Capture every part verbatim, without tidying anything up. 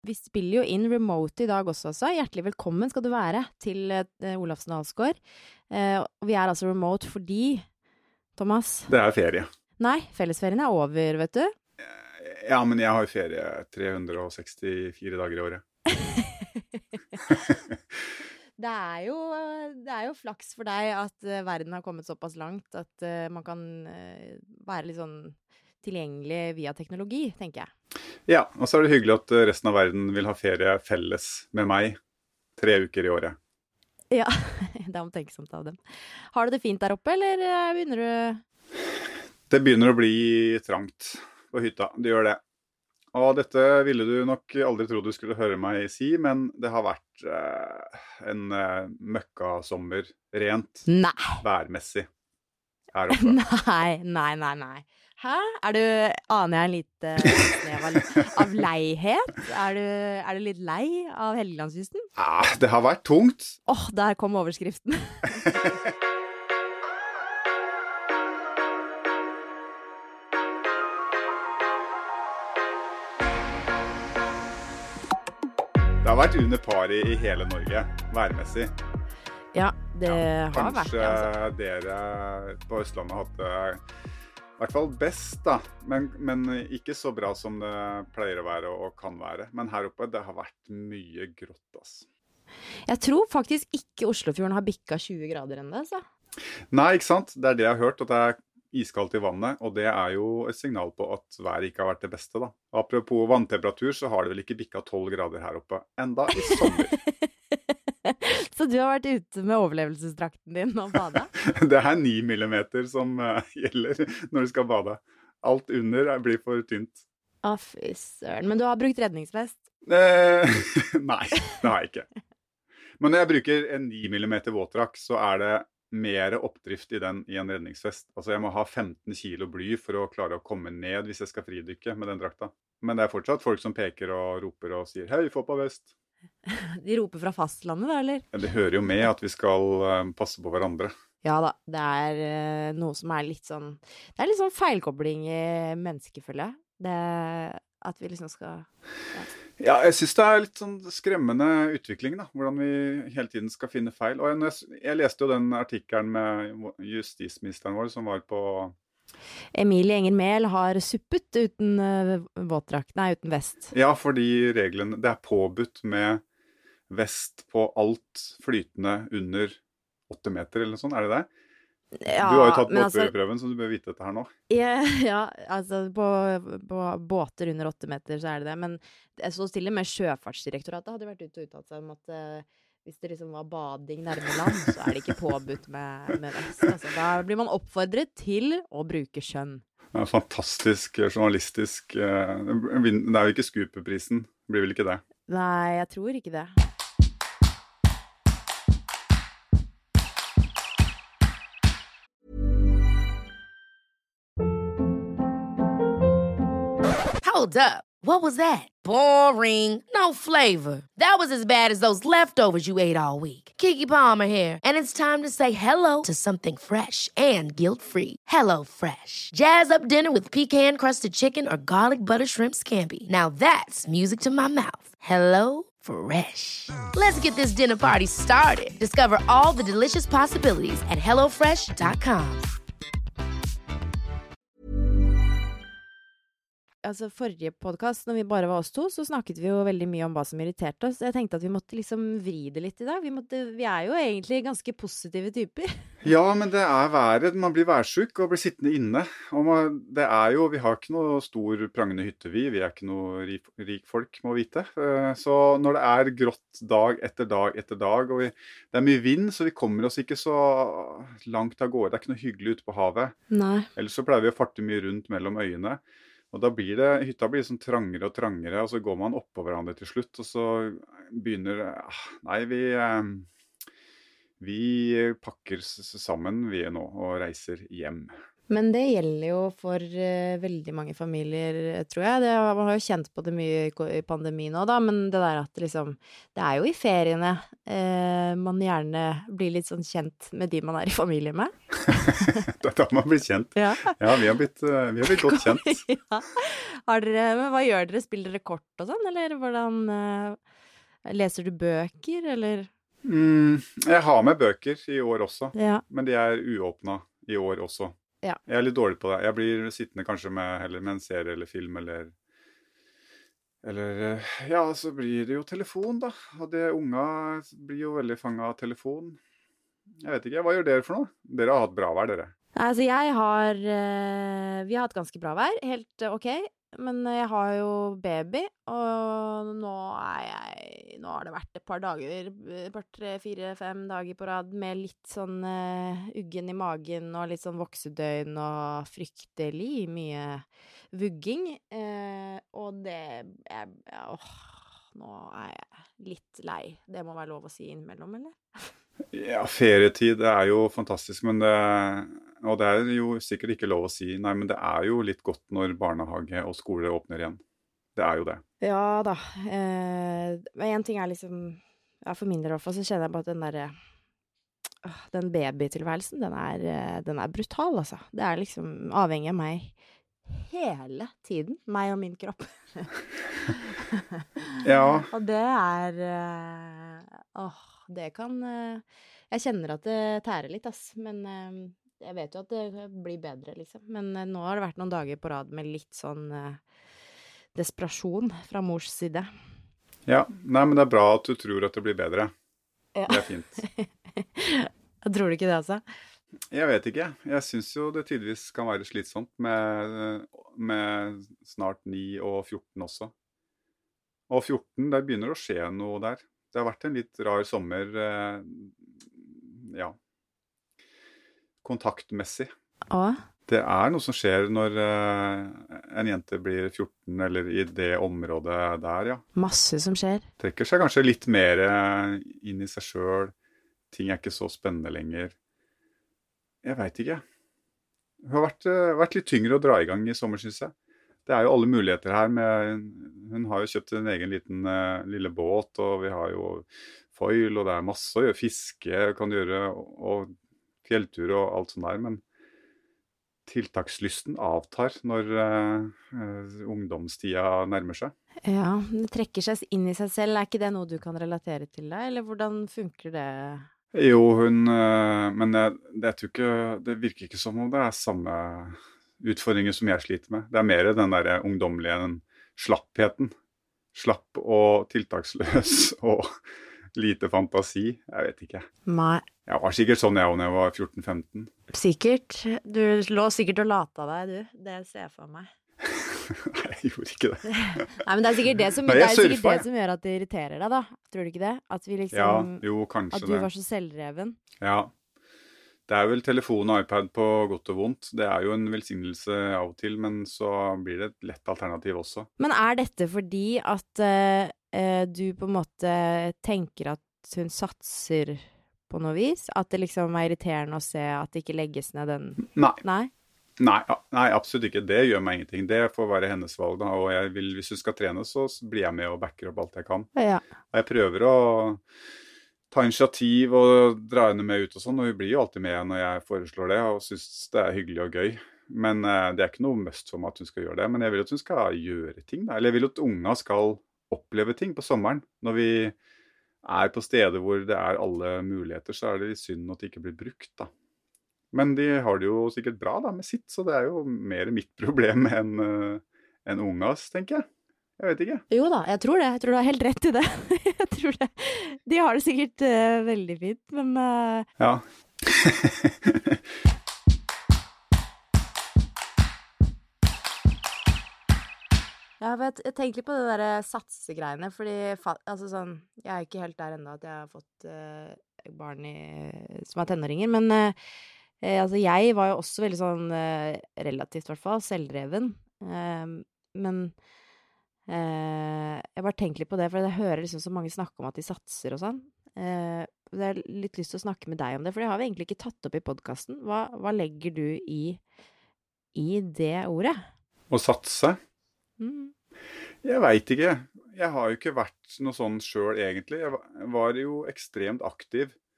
vi spiller jo inn remote i dag også, så hjertelig velkommen skal du være til uh, Olafsen Halsgård. Uh, og vi er altså remote fordi, Thomas? Det er ferie. Nei, fellesferien er over, vet du. Ja, men jeg har ferie tre hundre og sekstifire dager i året. Det er, jo, det er jo flaks for deg at uh, verden har kommet såpass langt at uh, man kan uh, være litt sånn tilgjengelig via teknologi, tenker jeg. Ja, og så er det hyggelig at resten av verden vil ha ferie felles med meg tre uker i året. Ja, det er omtenksomt av dem. Har du det fint der oppe, eller begynner du? Det begynner å bli trangt på hytta, det gjør det. Og dette ville du nok aldri tro du skulle høre meg si, men det har vært eh, en eh, møkkasommer rent nei. værmessig her oppe. Nei, nei, nei, nei. Hæ? Er du, aner jeg en lite snev av, av leihet? Er du, er du litt lei av Helgelandskysten? Ja, det har vært tungt. Åh, oh, der kom overskriften. Det har vært under par i hele Norge, værmessig. Ja, det ja, har vært det. Kanskje altså. Dere på Østlandet har hatt det i hvert fall best, da. Men, men ikke så bra som det pleier å være og kan være. Men her oppe, det har vært mye grått, altså. Jeg tror faktisk ikke Oslofjorden har bikka tjue grader ennå, altså. Nei, ikke sant? Det er det jeg har hørt, at det er iskaldt i vannet, og det er jo et signal på at været ikke har vært det beste, da. Apropos vanntemperatur, så har det vel ikke bikka tolv grader her oppe, enda i sommer. Så du har vært ute med overlevelsesdrakten din og bada? Det er ni millimeter som uh, gjelder når du skal bade. Alt under blir for tynt. Å, fy søren. Men du har brukt redningsvest? Eh, nei, det har jeg ikke. Men når jeg bruker en ni millimeter våtdrakt, så er det mer oppdrift i den i en redningsvest. Altså jeg må ha femten kilo bly for å klare å komme ned hvis jeg skal fridykke med den drakta. Men det er fortsatt folk som peker og roper og sier, hei, få på vest. De roper fra fastlandet da, eller? Ja, det hører jo med at vi skal uh, passe på hverandre. Ja da, det er uh, noe som er litt sånn, det er litt sånn feilkobling i mennesket, føler jeg. Det at vi liksom skal... Ja. Ja, jeg synes det er litt sånn skremmende utvikling da, hvordan vi hele tiden skal finne feil. Og jeg, jeg leste jo den artikkelen med justisministeren vår som var på... Emilie Enger Mehl har suppet uten uh, våtdrakt, nei, uten vest. Ja, fordi reglene, det er påbudt med vest på alt flytende under åtte meter eller sånn, er det det? Ja, du har jo tatt båtførerprøven, altså, så du bør vite dette her nå. Ja, ja altså på, på båter under åtte meter så er det det, men jeg så stille med Sjøfartsdirektoratet hadde vært ute og uttalt seg om at uh, hvis det liksom var bading nærme land, så er det ikke påbudt med, med vest. Altså, da blir man oppfordret til å bruke skjønn. Ja, fantastisk journalistisk. Det er jo ikke Scoop-prisen, blir vel ikke det? Nei, jeg tror ikke det. Hold up. What was that? Boring. No flavor. That was as bad as those leftovers you ate all week. Keke Palmer here, and it's time to say hello to something fresh and guilt-free. Hello Fresh. Jazz up dinner with pecan-crusted chicken or garlic butter shrimp scampi. Now that's music to my mouth. Hello Fresh. Let's get this dinner party started. Discover all the delicious possibilities at hello fresh dot com. Altså forrige podcast, når vi bare var oss to, så snakket vi jo veldig mye om hva som irriterte oss. Jeg tenkte at vi måtte liksom vri det litt i dag. Vi, måtte, vi er jo egentlig ganske positive typer. Ja, men det er været. Man blir værsjuk og blir sittende inne. Og man, det er jo, vi har ikke noe stor prangende hytte vi. Vi er ikke noe rik, rik folk, må vite. Så når det er grått dag etter dag etter dag, og vi, det er mye vind, så vi kommer oss ikke så langt av gårde. Det er ikke noe hyggelig ute på havet. Nei. Ellers så pleier vi å farte mye rundt mellom øyene. Og da blir det, hytta blir sånn trangere og trangere, og så går man oppå hverandre til slutt, og så begynner, nei, vi, vi pakker sammen vi nå og reiser hjem. Men det gjelder jo for uh, veldig mange familier, tror jeg. Det, man har jo kjent på det mye i pandemien nå da, men det der at liksom, det er jo i feriene uh, man gjerne blir litt sånn kjent med de man er i familie med. Da har man blitt kjent. Ja. Ja, vi har blitt, eh, vi har blitt godt kjent. Ja. Har dere, men hva gjør dere? Spiller dere kort og sånn, eller hvordan eh, leser du bøker, eller? Mm, jeg har med bøker i år også, Ja. men de er uåpna i år også. Ja. Jeg er litt dårlig på det. Jeg blir sittende kanskje med, heller med en serie eller film, eller, eller eh, ja, så blir det jo telefon da. Og det unga blir jo veldig fanget av telefon. Jeg vet ikke, hva gjør dere for noe? Dere har hatt bra vær, dere. Altså, jeg har eh, Vi har hatt ganske bra vær, helt eh, ok. Men jeg har jo baby, og nå er jeg Nå har det vært et par dager, et par, tre, fire, fem dager på rad med litt sånn eh, uggen i magen og litt sånn voksedøgn og fryktelig mye vugging. Eh, og det jeg, Åh, nå er jeg litt lei. Det må være lov å si innimellom, eller? Ja, ferietid er jo fantastisk, men det, og det er jo sikkert ikke lov å si, nei, men det er jo litt godt når barnehage og skole åpner igjen. Det er jo det. Ja da. Eh, men en ting er liksom Ja, for min del i hvert fall, så kjenner jeg bare at den derre øh, den babytilværelsen, den er, eh, den er brutal, altså. Det er liksom avhengig av meg hele tiden. Meg og min kropp. Ja. Og det er eh, Åh, det kan eh, Jeg kjenner at det tærer litt, ass. Men eh, jeg vet jo at det blir bedre, liksom. Men eh, nå har det vært noen dager på rad med litt sånn eh, desperasjon fra mors side. Ja, nei, men det er bra at du tror at det blir bedre. Ja. Det er fint. Tror du ikke det, altså? Jeg vet ikke. Jeg synes jo det tidvis kan være slitsomt med, med snart ni og fjorten også. Og fjorten, der begynner å skje noe der. Det har vært en litt rar sommer, eh, ja, kontaktmessig. Å? Det er noe som skjer når eh, en jente blir fjorten, eller i det området der, ja. Masse som skjer. Trekker seg kanskje litt mer eh, inn i seg selv. Ting er ikke så spennende lenger. Jeg vet ikke. Det har vært, eh, vært litt tyngre å dra i gang i sommer, synes jeg. Det er jo alle muligheter her med, hun har jo kjøpt en egen liten uh, lille båt, og vi har jo foil, og det er masse å gjøre, fiske kan gjøre, og, og fjelltur og alt sånt der, men tiltakslysten avtar når uh, uh, ungdomstida nærmer seg. Ja, det trekker seg inn i seg selv. Er ikke det noe du kan relatere til deg, eller hvordan funker det? Jo, hun, uh, men jeg, jeg tror ikke, det virker ikke som om det er samme utfordringer som jeg sliter med. Det er mer den der ungdommelige den slappheten. Slapp og tiltaksløs og lite fantasi. Jeg vet ikke. Nei. Jeg var sikkert sånn jeg da jeg var fjorten femten. Sikkert. Du lå sikkert og lata deg, du. Det ser jeg for meg. Nei, jeg gjorde ikke det. Nei, men det er sikkert det som, Nei, det jeg er sikkert surfa, det som gjør at det irriterer deg, da. Tror du ikke det? At vi liksom Ja, jo, kanskje At du det. var så selvreven. Ja. Det er vel telefon og iPad på godt og vondt. Det er jo en velsignelse av og til, men så blir det et lett alternativ også. Men er dette fordi at eh, eh, du på en måte tenker at hun satser på noe vis? At det liksom er irriterende å se at det ikke legges ned den Nei. Nei? Nei, ja, nei, absolutt ikke. Det gjør meg ingenting. Det får være hennes valg, da. Og jeg vil, hvis hun skal trene, så blir jeg med og backer opp alt jeg kan. Ja. Og jeg prøver å ta initiativ og dra henne med ut og sånn, og hun blir jo alltid med når jeg foreslår det, og synes det er hyggelig og gøy. Men eh, det er ikke noe must for meg at hun skal gjøre det, men jeg vil at hun skal gjøre ting, da. Eller jeg vil at unga skal oppleve ting på sommeren. Når vi er på steder hvor det er alle muligheter, så er det litt synd at det ikke blir brukt, da. Men de har det jo sikkert bra da med sitt, så det er jo mer mitt problem enn uh, en ungas, tenker jeg. Jeg vet ikke. Jo da, jeg tror det. Jeg tror du har helt rett i det. Jeg tror det. De har det sikkert uh, veldig fint, men uh... Ja. Ja, vet, jeg tenker litt på det der satsegreiene, fordi altså sånn, jeg er ikke helt der enda at jeg har fått uh, barn i, som er tenåringer, men uh, altså jeg var jo også veldig sånn, uh, relativt i hvert fall, selvdreven, uh, men uh, jeg bare tenker litt på det, for jeg hører liksom så mange snakke om at de satser og sånn. Uh, jeg har litt lyst til å snakke med deg om det, for det har vi egentlig ikke tatt opp i podcasten. Hva, hva legger du i, i det ordet? Å satse? Mm. Jeg vet ikke. Jeg har jo ikke vært noe sånn selv egentlig. Jeg var jo ekstremt aktiv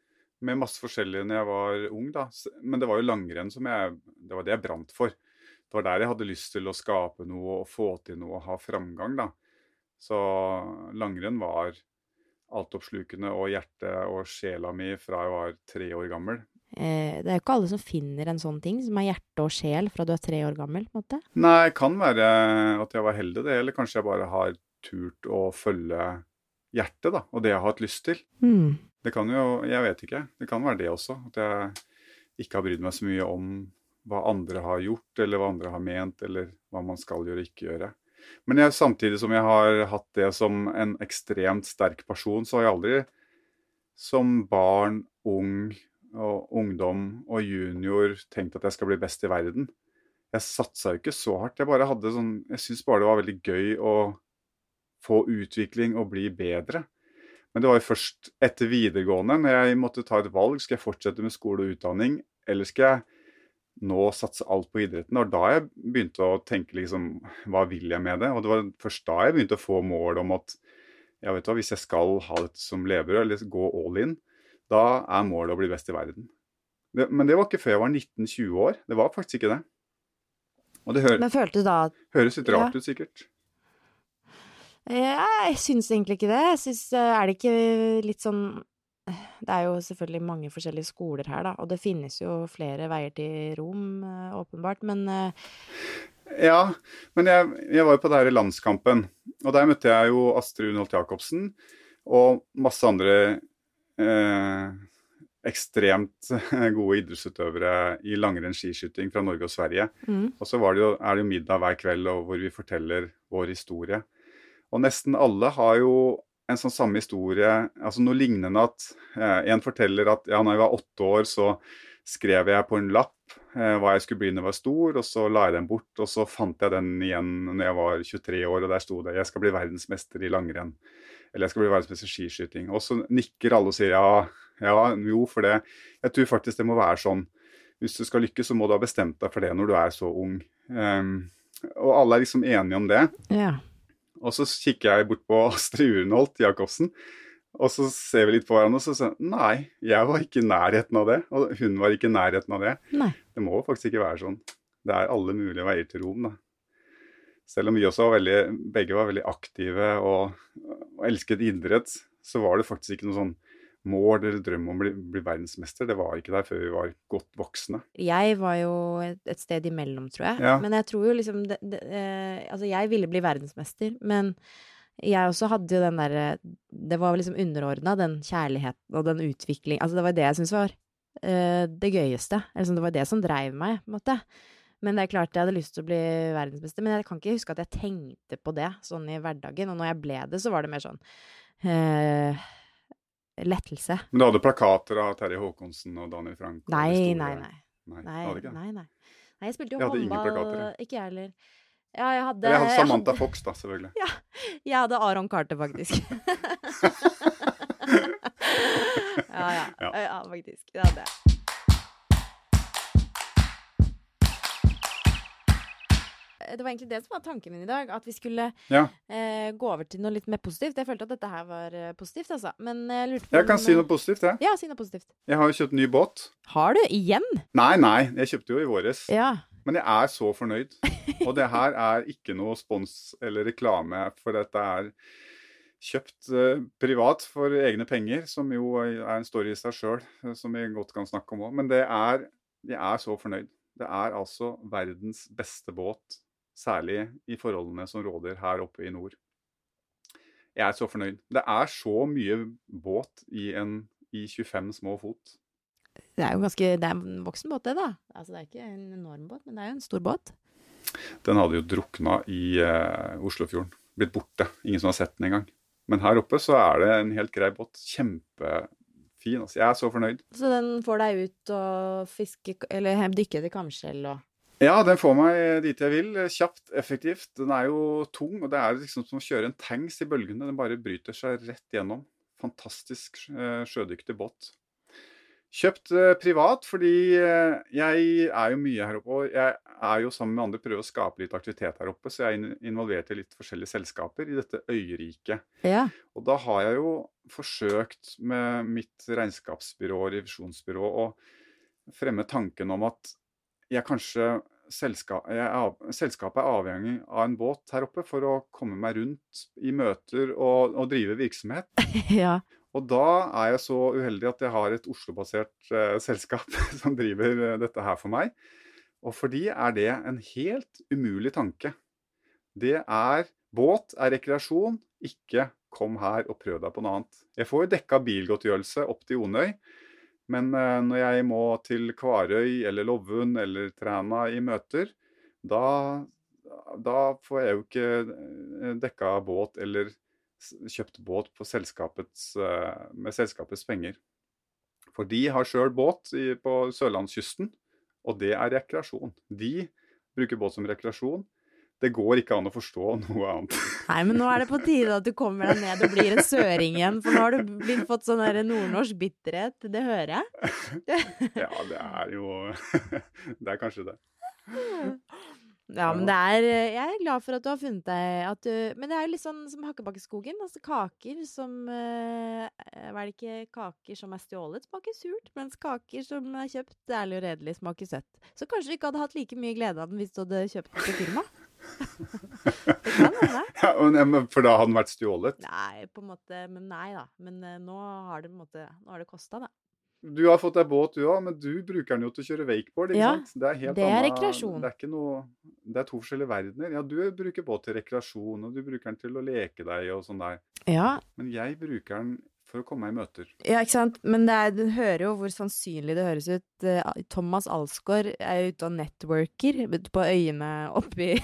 med masse forskjellig når jeg var ung da. Men det var jo langrenn som jeg, det var det jeg brant for. Det var der jeg hadde lyst til å skape noe og få til noe og ha framgang da. Så langrenn var altoppslukende og hjertet og sjela mi fra jeg var tre år gammel. Eh, det er jo ikke alle som finner en sånn ting, som er hjerte og sjel fra du er tre år gammel, på en måte. Nei, det kan være at jeg var heldig det, eller kanskje jeg bare har turt å følge hjertet da, og det jeg har hatt lyst til. Mm. Det kan jo, jeg vet ikke, det kan være det også, at jeg ikke har brydd meg så mye om hva andre har gjort, eller hva andre har ment, eller hva man skal gjøre og ikke gjøre. Men jeg, samtidig som jeg har hatt det som en ekstremt sterk person, så har jeg aldri som barn, ung og ungdom og junior tenkt at jeg skal bli best i verden. Jeg satsa jo ikke så hardt, jeg bare hadde sånn, jeg synes bare det var veldig gøy å få utvikling og bli bedre. Men det var jo først etter videregående, når jeg måtte ta et valg, skal jeg fortsette med skole og utdanning, eller skal jeg nå satse alt på idretten? Og da jeg begynte å tenke liksom, hva vil jeg med det? Og det var først da jeg begynte å få mål om at, jeg vet hva, hvis jeg skal ha dette som levebrød, eller gå all in, da er målet å bli best i verden. Det, men det var ikke før jeg var nitten tjue år, det var faktisk ikke det. Og det hø Men følte du da at høres litt rart Ja. ut sikkert. Ja, jeg synes egentlig ikke det. Jeg synes, eh, er det ikke litt sånn Det er jo selvfølgelig mange forskjellige skoler her, da, og det finnes jo flere veier til Rom, eh, åpenbart, men eh, Ja, men jeg, jeg var jo på det her i landskampen, og der møtte jeg jo Astrid Unholt Jacobsen, og masse andre eh, ekstremt gode idrettsutøvere i langrenn skiskyting fra Norge og Sverige. mm, Og så var det jo, er det jo middag hver kveld og hvor vi forteller vår historie. Og nesten alle har jo en sånn samme historie, altså noe lignende at eh, en forteller at ja, når jeg var åtte år så skrev jeg på en lapp eh, hva jeg skulle bli når jeg var stor, og så la jeg den bort, og så fant jeg den igjen når jeg var tjuetre år, og der sto det, jeg skal bli verdensmester i langrenn, eller jeg skal bli verdensmester i skiskyting. Og så nikker alle og sier ja, ja, jo, for det, jeg tror faktisk det må være sånn, hvis du skal lykkes så må du ha bestemt deg for det når du er så ung. Um, og alle er liksom enige om det. ja. Og så kikker jeg bort på Astrid Unholt Jacobsen, og så ser vi litt på hverandre, og så sier jeg, nei, jeg var ikke i nærheten av det, og hun var ikke i nærheten av det. Nei. Det må faktisk ikke være sånn. Det er alle mulige veier til Rom, da. Selv om vi også var veldig, begge var veldig aktive og, og elsket idrett, så var det faktisk ikke noe sånn mål eller drøm om å bli, bli verdensmester. Det var ikke der før vi var godt voksne. Jeg var jo et, et sted imellom, tror jeg. Ja. Men jeg tror jo liksom det, det, eh, altså, jeg ville bli verdensmester, men jeg også hadde jo den der det var liksom underordnet, den kjærligheten og den utvikling. Altså, det var det jeg synes var eh, det gøyeste. Altså, det var det som drev meg, på en måte. Men det er klart jeg hadde lyst til å bli verdensmester, men jeg kan ikke huske at jeg tenkte på det sånn i hverdagen. Og når jeg ble det, så var det mer sånn eh, lettelse. Men du hadde plakater av Terje Håkonsen og Daniel Frank? og Nei, de store- nei, nei. Nei, Nei, hadde ikke det. nei, nei. Nei, jeg spilte jo Jeg hadde ingen håndball. plakater, jeg. Ikke jeg heller. Ja, jeg hadde, Eller jeg hadde jeg Samantha hadde- Fox da, selvfølgelig. Jeg hadde Aron Carter, faktisk. ja, ja, Ja. ja. faktisk. Det hadde jeg. Det var egentlig det som var tanken min i dag, at vi skulle Ja, eh, gå over til noe litt mer positivt. Jeg følte at dette her var eh, positivt, altså. Men jeg lurte på jeg kan om, si eh, noe positivt, jeg. Ja, si noe positivt. Jeg har jo kjøpt ny båt. Har du? Igjen? Nei, nei, jeg kjøpte jo i våres. Ja. Men jeg er så fornøyd. Og det her er ikke noe spons eller reklame, for dette er kjøpt eh, privat for egne penger, som jo er en story i seg selv, eh, som vi godt kan snakke om også. Men det er, jeg er så fornøyd. Det er altså verdens beste båt, særlig i forholdene som råder her oppe i nord. Jeg er så fornøyd. Det er så mye båt i, en, i tjuefem små fot. Det er jo ganske, det er en voksen båt det da. Altså det er ikke en enorm båt, men det er jo en stor båt. Den hadde jo drukna i eh, Oslofjorden. Blitt borte. Ingen som har sett den engang. Men her oppe så er det en helt grei båt. Kjempefin. Altså. Jeg er så fornøyd. Så den får deg ut og fiske, eller hem- dykke etter kamskjell og... Ja, den får meg dit jeg vil. Kjapt, effektivt. Den er jo tung, og det er liksom som å kjøre en tanks i bølgene. Den bare bryter seg rett gjennom. Fantastisk eh, sjødyktig båt. Kjøpt eh, privat, fordi eh, jeg er jo mye her oppe, og jeg er jo sammen med andre prøver å skape litt aktivitet her oppe, så jeg er in- involvert i litt forskjellige selskaper i dette øyriket. Ja. Og da har jeg jo forsøkt med mitt regnskapsbyrå og revisjonsbyrå å fremme tanken om at jeg kanskje selskap, jeg er, av- selskapet er avhengig av en båt her oppe for å komme meg rundt i møter og, og drive virksomhet. Ja. Og da er jeg så uheldig at jeg har et Oslo-basert eh, selskap som driver eh, dette her for meg. Og for de er det en helt umulig tanke. Det er, båt er rekreasjon, ikke kom her og prøv deg på noe annet. Jeg får jo dekka bilgodtgjørelse opp til Onøy, men eh, når jeg må til Kvarøy eller Lovund eller Træna i møter, da, da får jeg jo ikke eh, dekka båt eller s- kjøpt båt på selskapets, eh, med selskapets penger. For de har selv båt i, på Sørlandskysten, og det er rekreasjon. De bruker båt som rekreasjon. Det går ikke an å forstå noe annet. Nei, men nå er det på tide at du kommer deg ned og blir en søring igjen, for nå har du blitt fått sånn der nordnorsk bitterhet, det hører jeg. Ja, det er jo Det er kanskje det. Ja, men det er, jeg er glad for at du har funnet deg at du, men det er jo litt sånn som Hakkebakkeskogen, altså kaker som, eh, hva er det ikke, kaker som er stjålet smaker surt, mens kaker som er kjøpt ærlig og redelig smaker søtt. Så kanskje du ikke hadde hatt like mye glede av den hvis du hadde kjøpt den på firma? Det kan hende. Ja, og- nei, men for da hadde den vært stjålet. Nei, på en måte, men nei da. Men eh, nå har det på en måte, nå har det kostet da. Du har fått deg båt du også, men du bruker den jo til å kjøre wakeboard, ikke Ja, sant? Det er helt det er annet- rekreasjon. Det er ikke noe, det er to forskjellige verdener. Ja, du bruker båt til rekreasjon, og du bruker den til å leke deg og sånn der. Ja, Men jeg bruker den for å komme meg i møter. ja, ikke sant? Men det er, du hører jo hvor sannsynlig det høres ut. Eh, Thomas Alsgaard er jo ute og networker ute på øyene oppi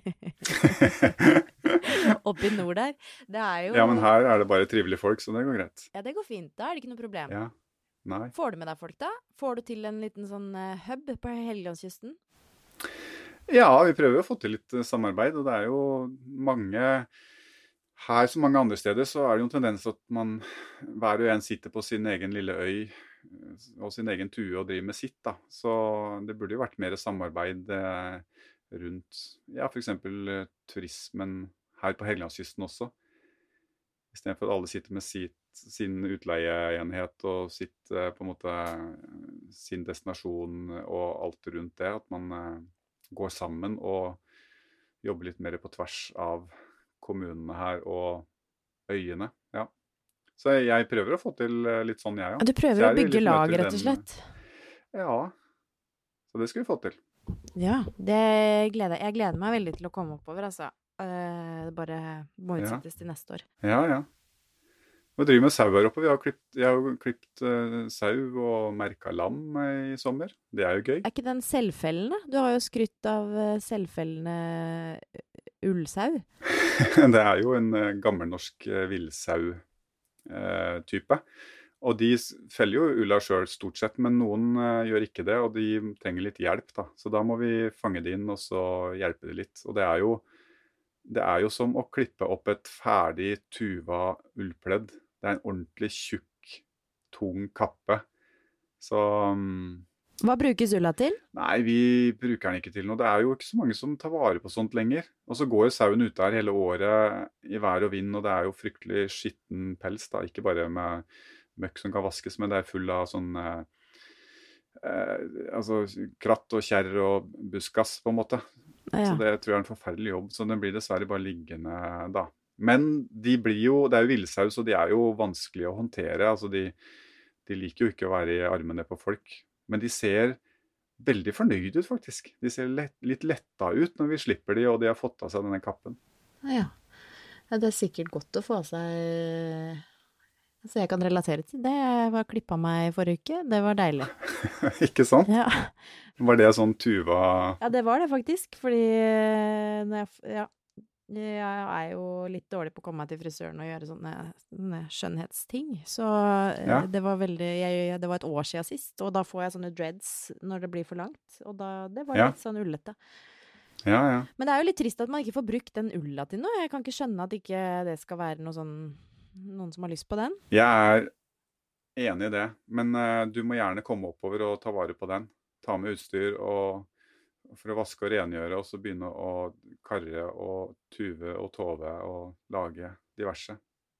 oppi nord der. Det er jo Ja, men her er det bare trivelige folk, så det går greit. Ja, det går fint. Da er det ikke noe problem. Ja, nei. Får du med deg folk da? Får du til en liten sånn eh, hub på Helgelandskysten? Ja, vi prøver å få til litt eh, samarbeid, og det er jo mange her som mange andre steder, så er det jo en tendens at man hver og en sitter på sin egen lille øy eh, og sin egen tue og driver med sitt, da. Så det burde jo vært mer samarbeid eh, rundt, ja, for eksempel eh, turismen her på Helgelandskysten også. I stedet for at alle sitter med sitt, sin utleieenhet og sitt, eh, på en måte, sin destinasjon og alt rundt det, at man eh, går sammen og jobber litt mer på tvers av kommunene her og øyene, ja. Så jeg prøver å få til eh, litt sånn jeg, Ja, ja. du prøver Så å er det bygge litt møter lag, i rett og den- slett. Ja, så det skal vi få til. Ja, det gleder jeg. Jeg gleder meg veldig til å komme oppover, altså. Eh, det bare må Ja. utsettes til neste år. Ja, ja. Vi driver med sau her oppe. Vi har klipt, jeg har jo klipt eh, sau og merka lam eh, i sommer. Det er jo gøy. Er ikke den selvfellende? Du har jo skrytt av eh, selvfellende eh, ullsau. Det er jo en eh, gammelnorsk uh, villsau-type. Og de s- feller jo ulla sjøl stort sett, men noen eh, gjør ikke det, og de trenger litt hjelp, da. Så da må vi fange det inn og så hjelpe det litt. Og det er jo, det er jo som å klippe opp et ferdig tuva ullpledd. Det er en ordentlig tjukk, tung kappe. Så mm, Hva brukes ulla til? nei, vi bruker den ikke til noe. Det er jo ikke så mange som tar vare på sånt lenger. Og så går jo sauen ute her hele året i vær og vind, og det er jo fryktelig skitten pels, da. Ikke bare med møkk som kan vaskes, men det er full av sånn eh, eh, altså kratt og kjerr og buskas, på en måte. Ah, Så ja. det tror jeg er en forferdelig jobb, så den blir dessverre bare liggende da. Men de blir jo, det er jo villsau, så de er jo vanskelig å håndtere. Altså de, de liker jo ikke å være i armene på folk. Men de ser veldig fornøyd ut, faktisk. De ser lett, litt letta ut når vi slipper de, og de har fått av seg denne kappen. Ah, ja. Ja, det er sikkert godt å få av seg. Altså, jeg kan relatere til det. Jeg var klippa meg i forrige uke. Det var deilig. Ikke sant? Ja. Var det sånn tuva... Ja, det var det faktisk, fordi eh, når jeg, f- ja, jeg er jo litt dårlig på å komme meg til frisøren og gjøre sånne, sånne skjønnhetsting, så eh, Ja. det var veldig, jeg, det var et år siden sist, og da får jeg sånne dreads når det blir for langt, og da, det var Ja. litt sånn ullete. Ja, ja. Men det er jo litt trist at man ikke får brukt den ulla til noe, jeg kan ikke skjønne at ikke det skal være noe sånn, noen som har lyst på den. Jeg er enig i det, men eh, du må gjerne komme oppover og ta vare på den. Ta med utstyr og, for å vaske og rengjøre, og så begynne å karre og tuve og tove og lage diverse.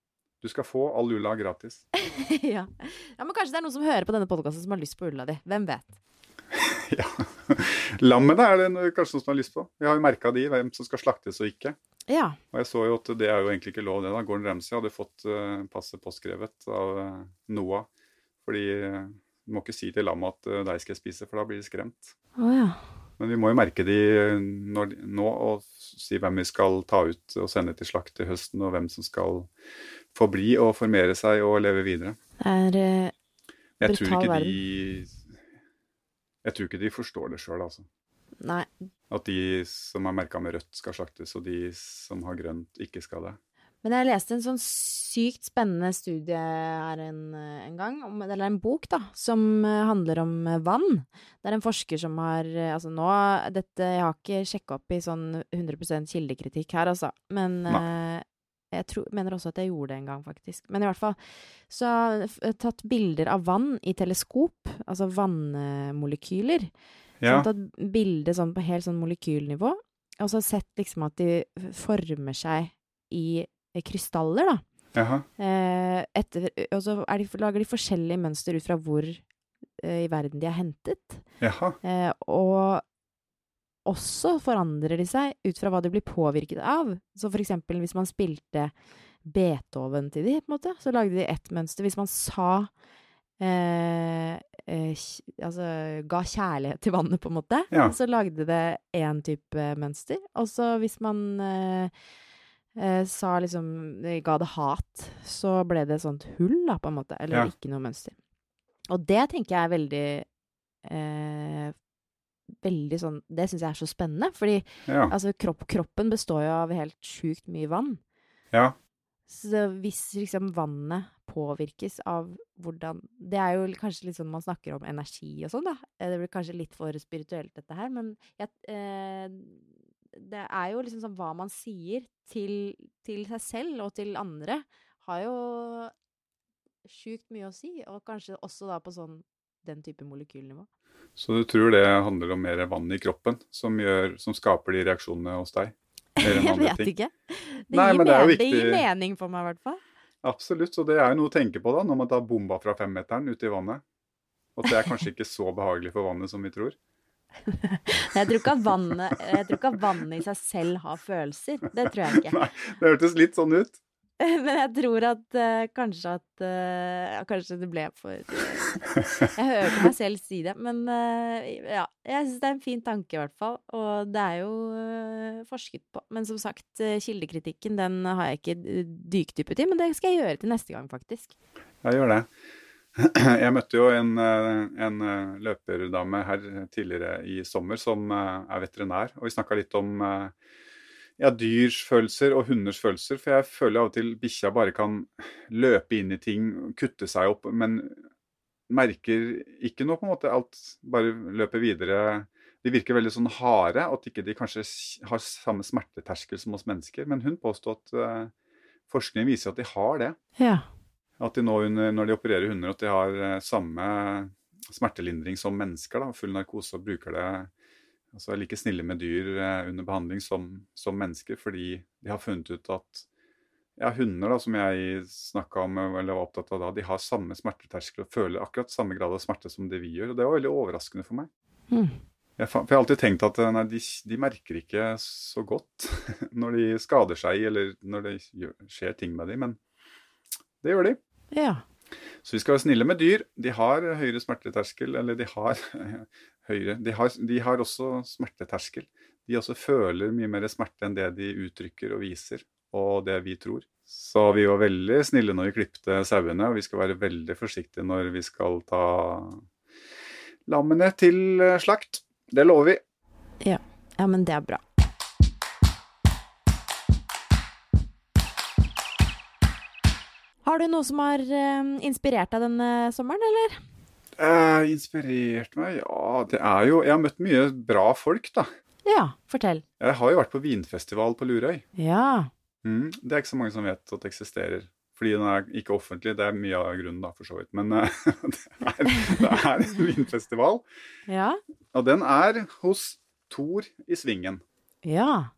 Du skal få all ulla gratis. ja. ja, men kanskje det er noen som hører på denne podcasten som har lyst på ulla di. Hvem vet? ja. Lammene er det noe, kanskje noen som har lyst på. Vi har jo merket de, hvem som skal slaktes og ikke. Ja. Og jeg så jo at det er jo egentlig ikke lov det da. Gordon Ramsay hadde fått uh, passet påskrevet av uh, Noah. Fordi uh, du må ikke si til lammet at uh, deg skal jeg spise, for da blir de skremt. Å ja. Men vi må jo merke de, når de nå og si hvem vi skal ta ut og sende til slakt til høsten, og hvem som skal få bli og formere seg og leve videre. Det er uh, jeg tror ikke verden. de Jeg tror ikke de forstår det selv, altså. Nei. At de som er merket med rødt skal slaktes, og de som har grønt ikke skal det. Men jeg leste en sånn sykt spennende studie her en, en gang, om, eller en bok da, som handler om vann. Det er en forsker som har, altså nå, dette, jeg har ikke sjekket opp i sånn hundre prosent kildekritikk her, altså, men eh, jeg tror, mener også at jeg gjorde det en gang faktisk. Men i hvert fall, så har jeg tatt bilder av vann i teleskop, altså vannmolekyler. Ja. Så har tatt bilder sånn på helt sånn molekylnivå, og så har sett liksom at de former seg i krystaller da. Jaha. Eh, etter, og så er de, lager de forskjellige mønster ut fra hvor eh, i verden de er hentet. Jaha. Eh, og også forandrer de seg ut fra hva de blir påvirket av. Så for eksempel hvis man spilte Beethoven til de, på en måte, så lagde de ett mønster. Hvis man sa eh, eh, altså ga kjærlighet til vannet, på en måte, Ja. så lagde det en type mønster. Og så hvis man eh, Eh, sa liksom, ga det hat, så ble det et sånt hull da, på en måte, eller Ja. ikke noe mønster. Og det tenker jeg er veldig, eh, veldig sånn, det synes jeg er så spennende, fordi Ja. altså, kropp, kroppen består jo av helt sjukt mye vann. Ja. Så hvis liksom vannet påvirkes av hvordan, det er jo kanskje litt sånn man snakker om energi og sånn da, det blir kanskje litt for spirituelt dette her, men jeg, eh, det er jo liksom sånn hva man sier til, til seg selv og til andre har jo sjukt mye å si, og kanskje også da på sånn den type molekylnivå. Så du tror det handler om mer vann i kroppen som, gjør, som skaper de reaksjonene hos deg? Mer enn Jeg andre vet ting? ikke. Det, Nei, gir men det er jo men, det gir viktig- mening for meg i hvert fall. Absolutt, så det er jo noe å tenke på da, når man tar bomba fra femmeteren ute i vannet. Og det er kanskje ikke så behagelig for vannet som vi tror. Jeg tror ikke at vannet, jeg tror ikke at vannet i seg selv har følelser. Det tror jeg ikke. Nei, det hørtes litt sånn ut. Men jeg tror at uh, kanskje at uh, kanskje det ble for uh, jeg hørte meg selv si det, men uh, ja, jeg synes det er en fin tanke i hvert fall, og det er jo uh, forsket på, men som sagt, uh, kildekritikken, den har jeg ikke uh, dykdyppet i, men det skal jeg gjøre til neste gang faktisk. Jeg gjør det. Jeg møtte jo en, en løperdame her tidligere i sommer som er veterinær, og vi snakket litt om ja, dyrs følelser og hunders følelser, for jeg føler av og til bikkja bare kan løpe inn i ting, kutte seg opp, men merker ikke noe på en måte, alt bare løper videre. De virker veldig sånn harde, at ikke de kanskje har samme smerteterskel som oss mennesker, men hun påstår at uh, forskningen viser at de har det. Ja. At de nå, når de opererer hunder, at de har uh, samme smertelindring som mennesker, da, full narkose, og bruker det, altså er like snille med dyr uh, under behandling som, som mennesker, fordi de har funnet ut at ja, hunder da, som jeg snakket om, eller var opptatt av da, de har samme smerteterskel og føler akkurat samme grad av smerte som det vi gjør, og det var veldig overraskende for meg. Mm. Jeg, for jeg har alltid tenkt at nei, de, de merker ikke så godt når de skader seg, eller når det gjør, skjer ting med dem, men det gjør de. Ja. Så vi skal være snille med dyr. De har høyere smerteterskel, eller de har høyere, de har, de har også smerteterskel. De også føler mye mer smerte enn det de uttrykker og viser, og det vi tror. Så vi var veldig snille når vi klippte sauene, og vi skal være veldig forsiktige når vi skal ta lammene til slakt. Det lover vi. Ja. Ja, men det er bra. Har du noe som har eh, inspirert deg denne sommeren, eller? Eh, inspirert meg? Ja, det er jo... Jeg har møtt mye bra folk, da. Ja, fortell. Jeg har jo vært på vinfestival på Lurøy. Ja. Mm, det er ikke så mange som vet at det eksisterer. Fordi den er ikke offentlig, det er mye av grunnen da, for så vidt. Men uh, det, er, det er en vinfestival. Ja. Og den er hos Tor i Svingen. Ja.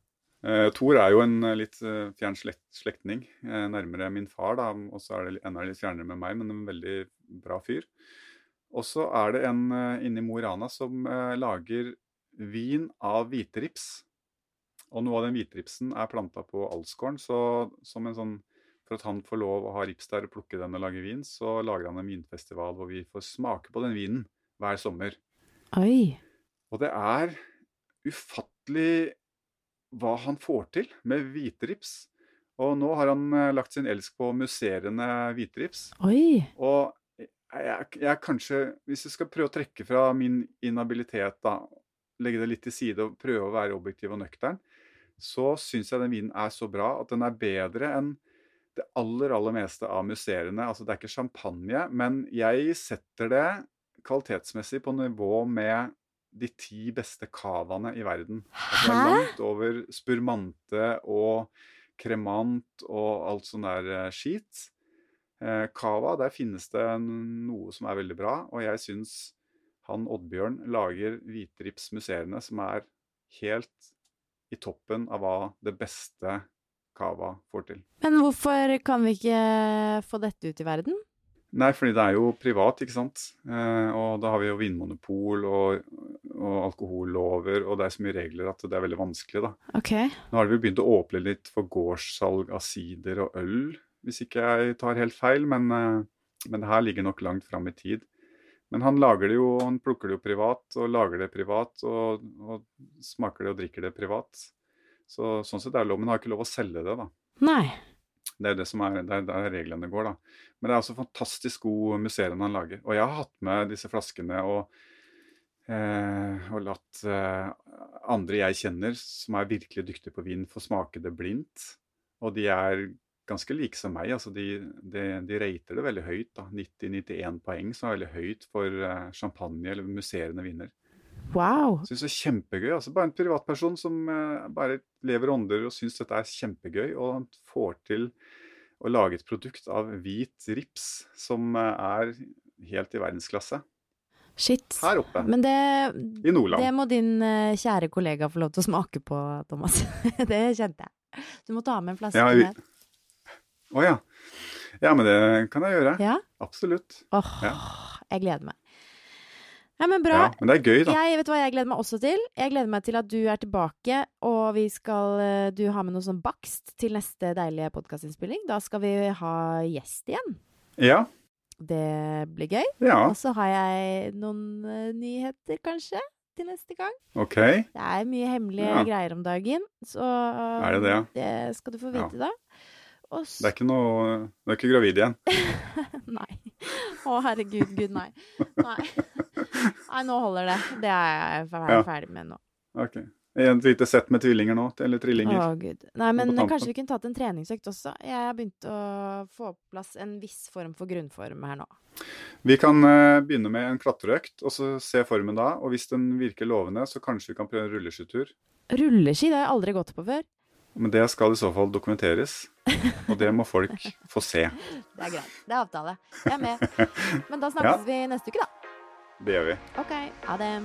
Uh, Thor er jo en uh, litt uh, fjern slekt, slektning, uh, nærmere min far da, og så er det enda litt fjernere med meg, men en veldig bra fyr. Og så er det en uh, inne i Mo i Rana som uh, lager vin av hviterips. Og noe av den hviteripsen er plantet på Alsgården, så som en sånn, for at han får lov å ha rips der og plukke den og lage vin, så lager han en vinfestival hvor vi får smake på den vinen hver sommer. Oi. Og det er ufattelig hva han får til med hviterips. Og nå har han uh, lagt sin elsk på musserende hviterips. Oi. Og jeg, jeg kanskje, hvis jeg skal prøve å trekke fra min inhabilitet da, legge det litt til side og prøve å være objektiv og nøktern, så synes jeg den vinen er så bra at den er bedre enn det aller, aller meste av musserende. Altså det er ikke champagne, men jeg setter det kvalitetsmessig på nivå med de ti beste kavaene i verden. Altså det er langt over spurmante og kremant og alt sånn der uh, skit. Eh, kava, der finnes det noe som er veldig bra, og jeg synes han Oddbjørn lager hviterips musserende som er helt i toppen av hva det beste kava får til. Men hvorfor kan vi ikke få dette ut i verden? Nei, fordi det er jo privat, ikke sant? Eh, og da har vi jo vinmonopol og, og alkohollover, og det er så mye regler at det er veldig vanskelig da. Ok. Nå har vi begynt å åpne litt for gårdssalg av sider og øl, hvis ikke jeg tar helt feil, men, eh, men det her ligger nok langt frem i tid. Men han lager det jo, han plukker det jo privat, og lager det privat, og, og smaker det og drikker det privat. Så sånn sett er det lov, men han har ikke lov å selge det da. Nei. Det er det som er, der, der reglene går da. Men det er altså fantastisk god musserende han lager. Og jeg har hatt med disse flaskene og, eh, og latt eh, andre jeg kjenner, som er virkelig dyktige på vin, få smake det blindt. Og de er ganske like som meg, altså de, de, de rater det veldig høyt da. nitti til nittien poeng, som er veldig høyt for eh, champagne eller musserende viner. Wow. Jeg synes det er kjempegøy, altså bare en privatperson som eh, bare lever ånder og synes dette er kjempegøy, og han får til å lage et produkt av hvit rips som eh, er helt i verdensklasse. Shit. Her oppe. Men det, I Nordland. Det må din uh, kjære kollega få lov til å smake på, Thomas. Det kjente jeg. Du må ta med en flaske ja, vi... med. Åja. Ja, men det kan jeg gjøre. Ja? Absolutt. Åh, ja. Jeg gleder meg. Ja, men bra. Ja, men det er gøy da. Jeg vet hva jeg gleder meg også til. Jeg gleder meg til at du er tilbake, og vi skal, du har med noe sånn bakst til neste deilige podcastinnspilling. Da skal vi ha gjest igjen. Ja. Det blir gøy. Ja. Og så har jeg noen uh, nyheter, kanskje, til neste gang. Ok. Det er mye hemmelige ja. greier om dagen, så uh, er det det? Det skal du få vite ja. da. Også... Det er ikke noe, du er ikke gravid igjen? Nei. Å, herregud, gud, nei. Nei. Nei, nå holder det. Det er jeg ferdig, ferdig med nå. Ok. En lite sett med tvillinger nå, eller trillinger. Å, Gud. Nei, men kanskje vi kunne tatt en treningsøkt også. Jeg har begynt å få på plass en viss form for grunnform her nå. Vi kan uh, begynne med en klatreøkt, og så se formen da. Og hvis den virker lovende, så kanskje vi kan prøve en rulleskitur. Rulleski, det har jeg aldri gått på før. Men det skal i så fall dokumenteres, og det må folk få se. Det er greit. Det er avtale. Jeg er med. Men da snakkes ja. vi neste uke da. Det gjør vi. Ok, ha det.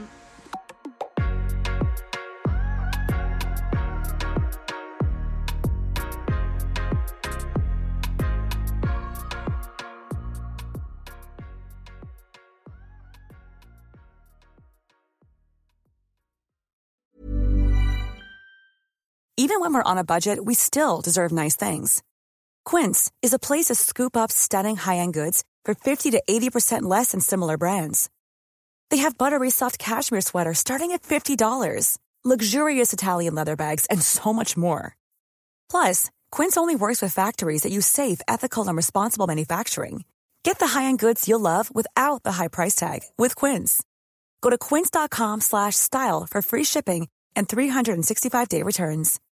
Even when we're on a budget, we still deserve nice things. Quince is a place to scoop up stunning high-end goods for fifty to eighty percent less than similar brands. They have buttery soft cashmere sweaters starting at fifty dollars, luxurious Italian leather bags, and so much more. Plus, Quince only works with factories that use safe, ethical, and responsible manufacturing. Get the high-end goods you'll love without the high price tag with Quince. Go to quince dot com slash style for free shipping and three sixty-five day returns.